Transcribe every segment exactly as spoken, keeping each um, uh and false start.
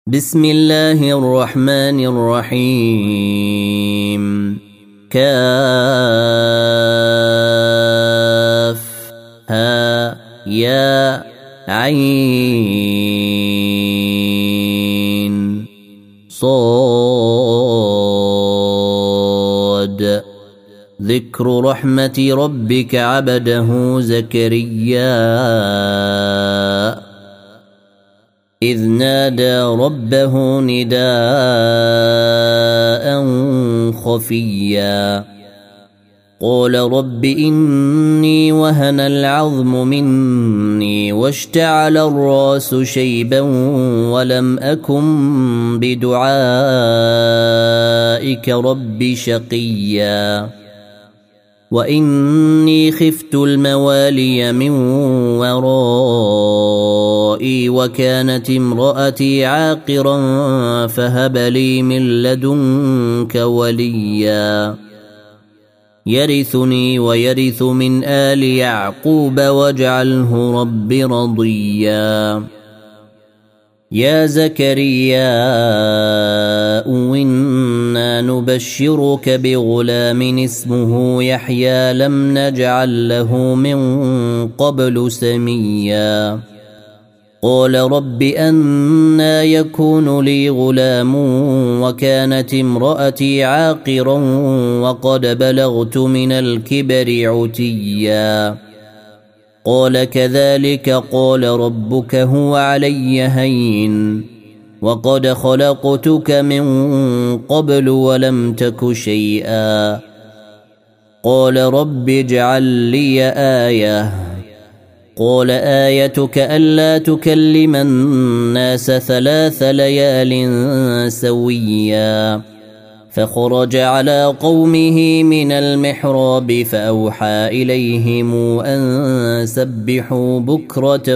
بسم الله الرحمن الرحيم كاف ها يا عين صاد ذكر رحمة ربك عبده زكريا إذ نادى ربه نداء خفيا قال رب إني وهن العظم مني واشتعل الراس شيبا ولم أكن بدعائك رب شقيا وإني خفت الموالي من ورائي وكانت امرأتي عاقرا فهب لي من لدنك وليا يرثني ويرث من آل يعقوب واجعله رب رضيا يا زكريا إنا نبشرك بغلام اسمه يحيى لم نجعل له من قبل سميا قال رب أنى يكون لي غلام وكانت امرأتي عاقرا وقد بلغت من الكبر عتيا قال كذلك قال ربك هو علي هين وقد خلقتك من قبل ولم تك شيئا قال رب اجعل لي آية قال آيتك ألا تكلم الناس ثلاث ليال سويا فخرج على قومه من المحراب فأوحى إليهم أن سبحوا بكرة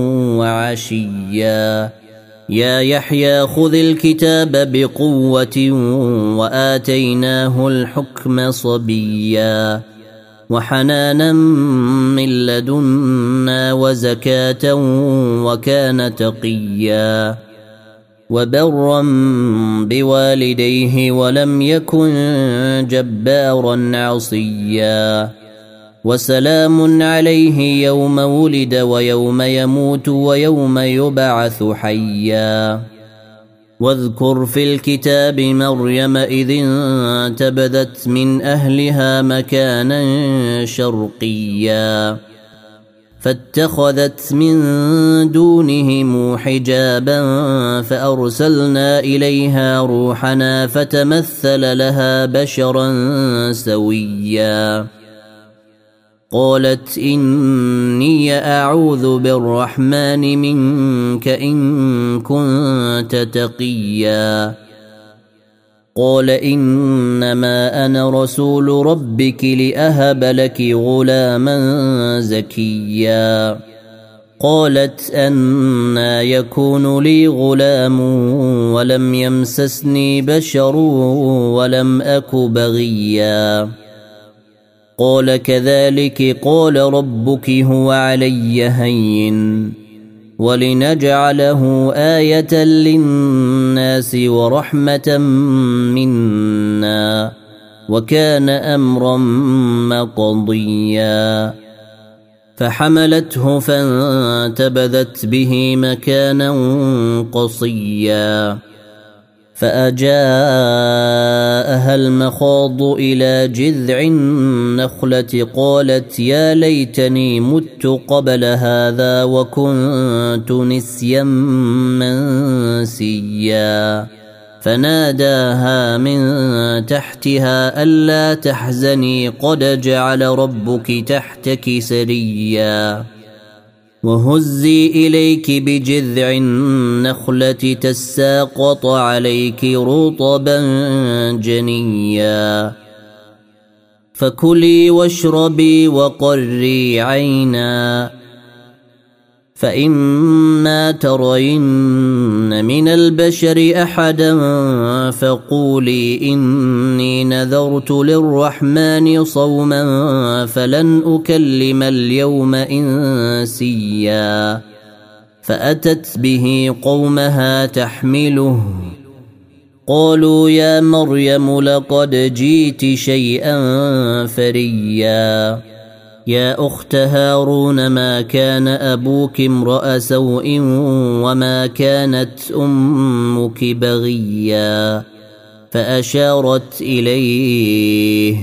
وعشيا يا يحيى خذ الكتاب بقوة وآتيناه الحكم صبيا وحنانا من لدنا وزكاة وكان تقيا وبرا بوالديه ولم يكن جبارا عصيا وسلام عليه يوم ولد ويوم يموت ويوم يبعث حيا واذكر في الكتاب مريم إذ انتبذت من أهلها مكانا شرقيا فاتخذت من دونهم حجابا فأرسلنا إليها روحنا فتمثل لها بشرا سويا قالت إني أعوذ بالرحمن منك إن كنت تقيا قال إنما أنا رسول ربك لأهب لك غلاما زكيا قالت أنى يكون لي غلام ولم يمسسني بشر ولم أك بغيا قال كذلك قال ربك هو علي هين ولنجعله آية للناس ورحمة منا وكان أمرا مقضيا فحملته فانتبذت به مكانا قصيا فأجاءها المخاض إلى جذع النخلة قالت يا ليتني مت قبل هذا وكنت نسيا منسيا فناداها من تحتها ألا تحزني قد جعل ربك تحتك سريا وهزي إليك بجذع النخلة تساقط عليك رطبا جنيا فكلي واشربي وقري عينا فإما ترين من البشر أحدا فقولي إني نذرت للرحمن صوما فلن أكلم اليوم إنسيا فأتت به قومها تحمله قالوا يا مريم لقد جئت شيئا فريا يا أخت هارون ما كان أبوك امرأ سوء وما كانت أمك بغيا فأشارت إليه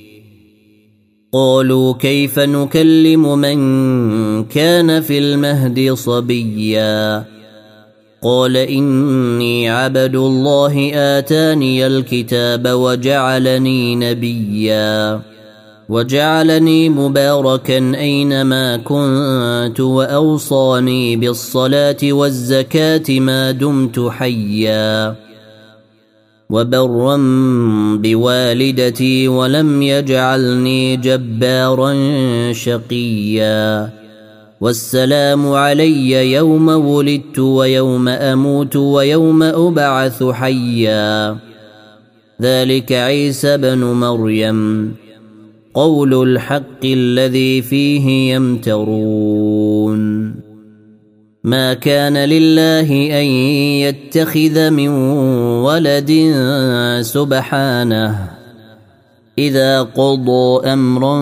قالوا كيف نكلم من كان في المهد صبيا قال إني عبد الله آتاني الكتاب وجعلني نبيا وجعلني مباركا أينما كنت وأوصاني بالصلاة والزكاة ما دمت حيا وبرا بوالدتي ولم يجعلني جبارا شقيا والسلام علي يوم ولدت ويوم أموت ويوم أبعث حيا ذلك عيسى بن مريم قول الحق الذي فيه يمترون ما كان لله أن يتخذ من ولد سبحانه إذا قضى أمرا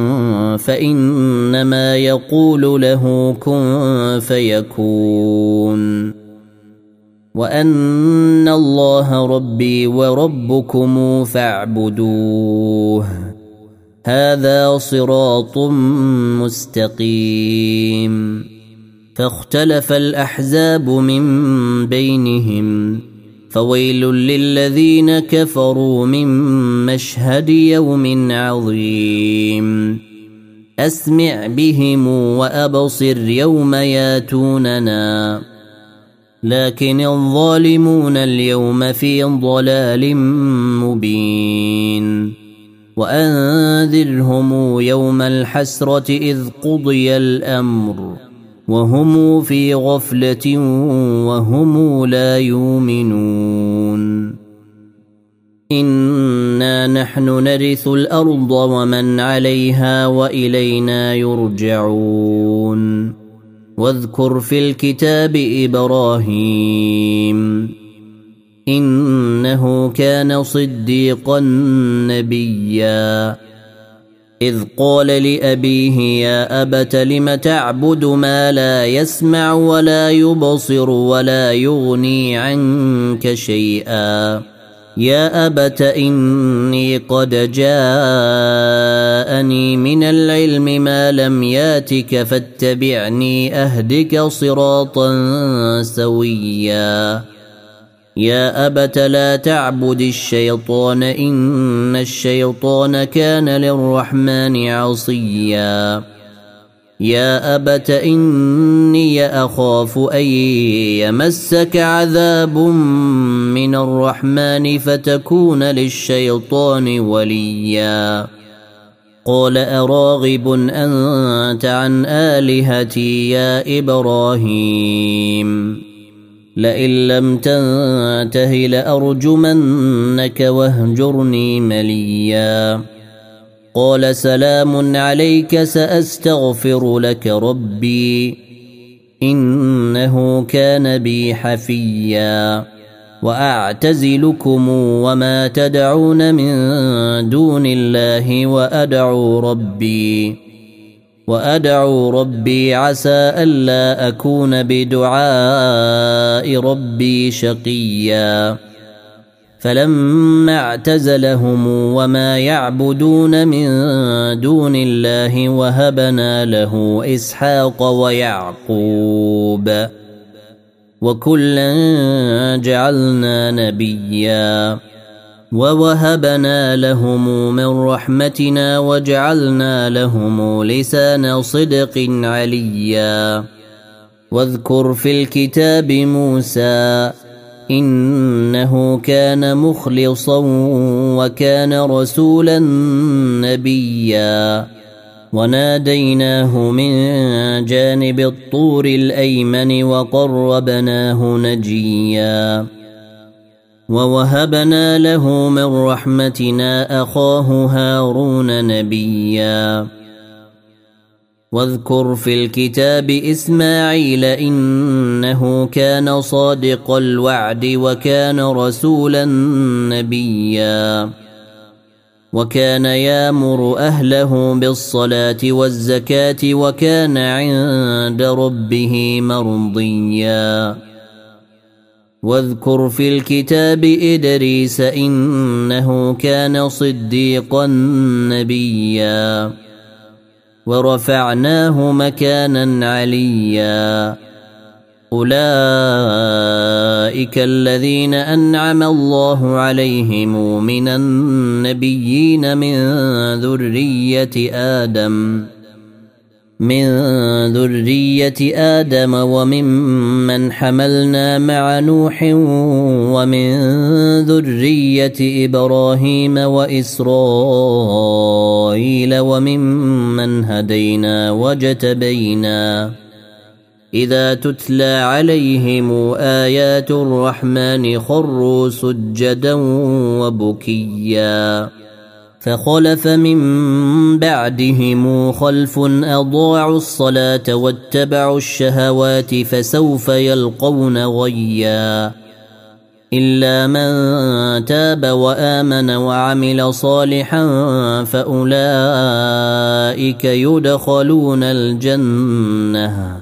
فإنما يقول له كن فيكون وأن الله ربي وربكم فاعبدوه هذا صراط مستقيم فاختلف الأحزاب من بينهم فويل للذين كفروا من مشهد يوم عظيم أسمع بهم وأبصر يوم ياتوننا لكن الظالمون اليوم في ضلال مبين وأنذرهم يوم الحسرة إذ قضي الأمر وهم في غفلة وهم لا يؤمنون إنا نحن نرث الأرض ومن عليها وإلينا يرجعون واذكر في الكتاب إبراهيم إنه كان صديقا نبيا إذ قال لأبيه يا أبت لم تعبد ما لا يسمع ولا يبصر ولا يغني عنك شيئا يا أبت إني قد جاءني من العلم ما لم ياتك فاتبعني أهدك صراطا سويا يا أبت لا تعبد الشيطان إن الشيطان كان للرحمن عصيا يا أبت إني أخاف أن يمسك عذاب من الرحمن فتكون للشيطان وليا قال أراغب أنت عن آلهتي يا إبراهيم لئن لم تنته لأرجمنك واهجرني مليا قال سلام عليك سأستغفر لك ربي إنه كان بي حفيا وأعتزلكم وما تدعون من دون الله وأدعو ربي وأدعو ربي عسى ألا أكون بدعاء ربي شقيا فلما اعتزلهم وما يعبدون من دون الله وهبنا له إسحاق ويعقوب وكلا جعلنا نبيا ووهبنا لهم من رحمتنا وجعلنا لهم لسان صدق عليا واذكر في الكتاب موسى إنه كان مخلصا وكان رسولا نبيا وناديناه من جانب الطور الأيمن وقربناه نجيا ووهبنا له من رحمتنا أخاه هارون نبيا واذكر في الكتاب إسماعيل إنه كان صادق الوعد وكان رسولا نبيا وكان يامر أهله بالصلاة والزكاة وكان عند ربه مرضيا واذكر في الكتاب إدريس إنه كان صديقا نبيا ورفعناه مكانا عليا أولئك الذين أنعم الله عليهم من النبيين من ذرية آدم من ذرية آدم وممن حملنا مع نوح ومن ذرية إبراهيم وإسرائيل وممن هدينا واجتبينا إذا تتلى عليهم آيات الرحمن خروا سجدا وبكيا فخلف من بعدهم خلف أضاعوا الصلاة واتبعوا الشهوات فسوف يلقون غيا إلا من تاب وآمن وعمل صالحا فأولئك يدخلون الجنة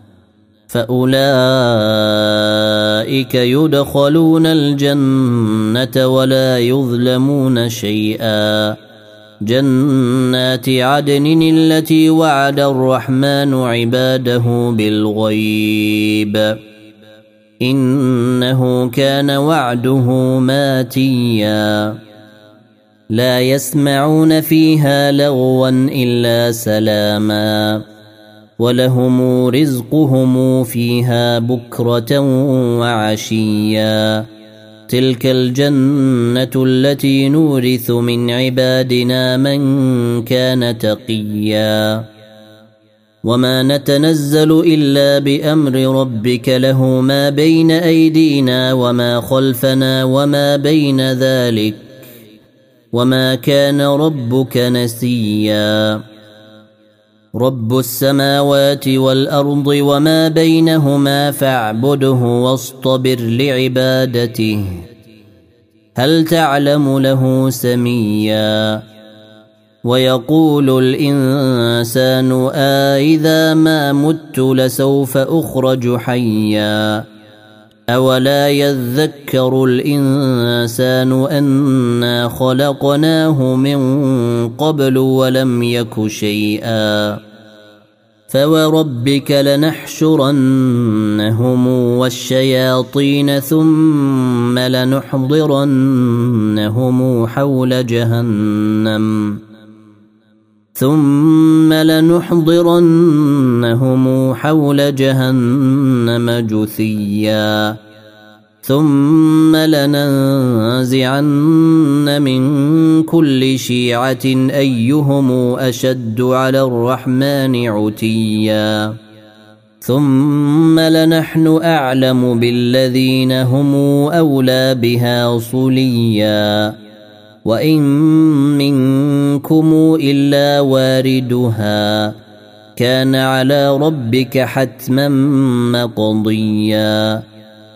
فأولئك يدخلون الجنة ولا يظلمون شيئا جنات عدن التي وعد الرحمن عباده بالغيب إنه كان وعده ماتيا لا يسمعون فيها لغوا إلا سلاما ولهم رزقهم فيها بكرة وعشيا تلك الجنة التي نورث من عبادنا من كان تقيا وما نتنزل إلا بأمر ربك له ما بين أيدينا وما خلفنا وما بين ذلك وما كان ربك نسيا رب السماوات والأرض وما بينهما فاعبده واصطبر لعبادته هل تعلم له سميا ويقول الإنسان آئذا ما مت لسوف أخرج حيا أولا يذكر الإنسان أنا خلقناه من قبل ولم يك شيئا فوربك لنحشرنهم والشياطين ثم لنحضرنهم حول جهنم ثم لنحضرنهم حول جهنم جثيا ثم لننزعن من كل شيعة أيهم أشد على الرحمن عتيا ثم لنحن أعلم بالذين هم أولى بها صليا وإن منكم إلا واردها كان على ربك حتما مقضيا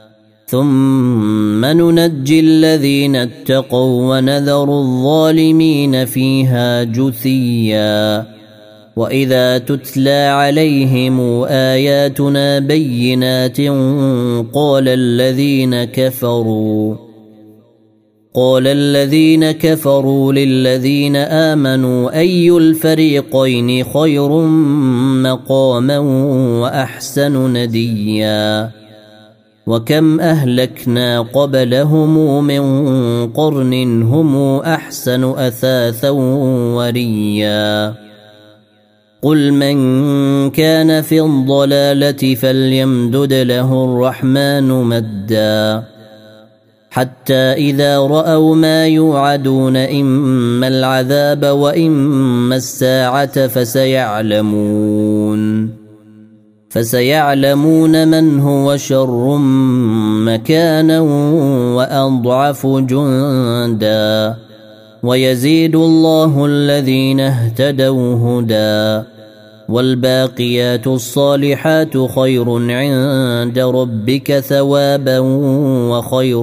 ثم ننجي الذين اتقوا ونذر الظالمين فيها جثيا وإذا تتلى عليهم آياتنا بينات قال الذين كفروا قال الذين كفروا للذين آمنوا أي الفريقين خير مقاما وأحسن نديا وكم أهلكنا قبلهم من قرن هم أحسن أثاثا وريا قل من كان في الضلالة فليمدد له الرحمن مدا حتى إذا رأوا ما يوعدون إما العذاب وإما الساعة فسيعلمون فسيعلمون من هو شر مكانا وأضعف جندا ويزيد الله الذين اهتدوا هدى والباقيات الصالحات خير عند ربك ثوابا وخير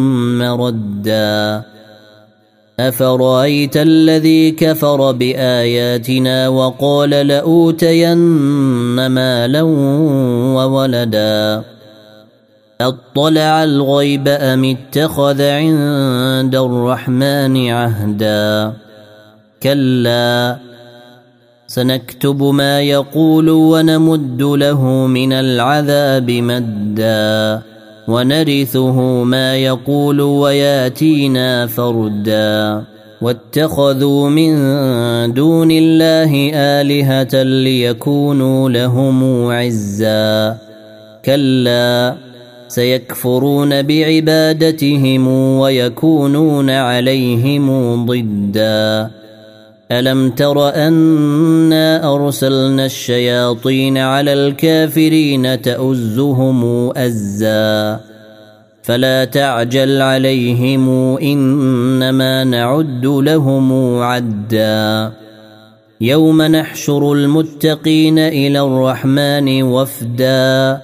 مردا أفرأيت الذي كفر بآياتنا وقال لأوتين مالا وولدا أطلع الغيب أم اتخذ عند الرحمن عهدا كلا سنكتب ما يقول ونمد له من العذاب مدا ونرثه ما يقول وياتينا فردا واتخذوا من دون الله آلهة ليكونوا لهم عزا كلا سيكفرون بعبادتهم ويكونون عليهم ضدا ألم تر أنا أرسلنا الشياطين على الكافرين تؤزهم أزا فلا تعجل عليهم إنما نعد لهم عدا يوم نحشر المتقين إلى الرحمن وفدا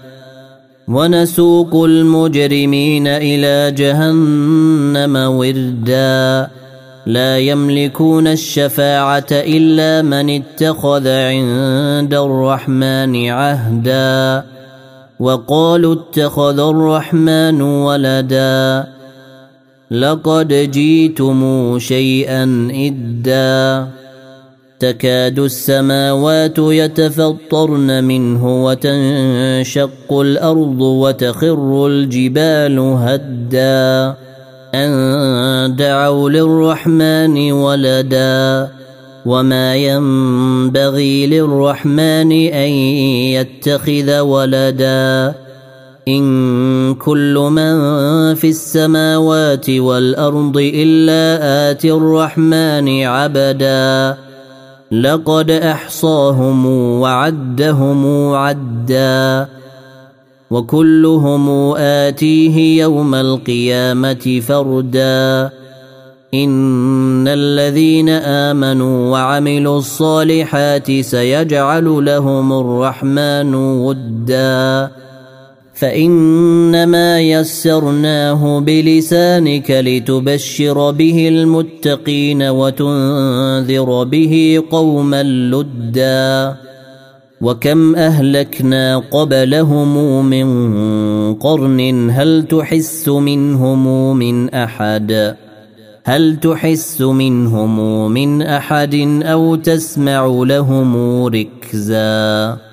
ونسوق المجرمين إلى جهنم وردا لا يملكون الشفاعة إلا من اتخذ عند الرحمن عهدا وقالوا اتخذ الرحمن ولدا لقد جئتم شيئا إدا تكاد السماوات يتفطرن منه وتنشق الأرض وتخر الجبال هدا أن دعوا للرحمن ولدا وما ينبغي للرحمن أن يتخذ ولدا إن كل من في السماوات والأرض إلا آتي الرحمن عبدا لقد أحصاهم وعدهم عدا وكلهم آتيه يوم القيامة فردا إن الذين آمنوا وعملوا الصالحات سيجعل لهم الرحمن ودا فإنما يسرناه بلسانك لتبشر به المتقين وتنذر به قوما لدا وكم أهلكنا قبلهم من قرن هل تحس منهم من أحد هل تحس منهم من أحد أو تسمع لهم ركزا